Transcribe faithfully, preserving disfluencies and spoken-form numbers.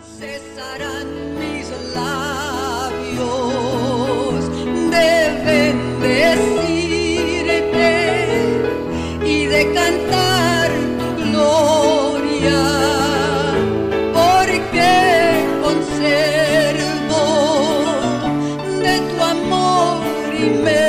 Cesarán mis labios de bendecirte y de cantar tu gloria, porque conservo de tu amor y me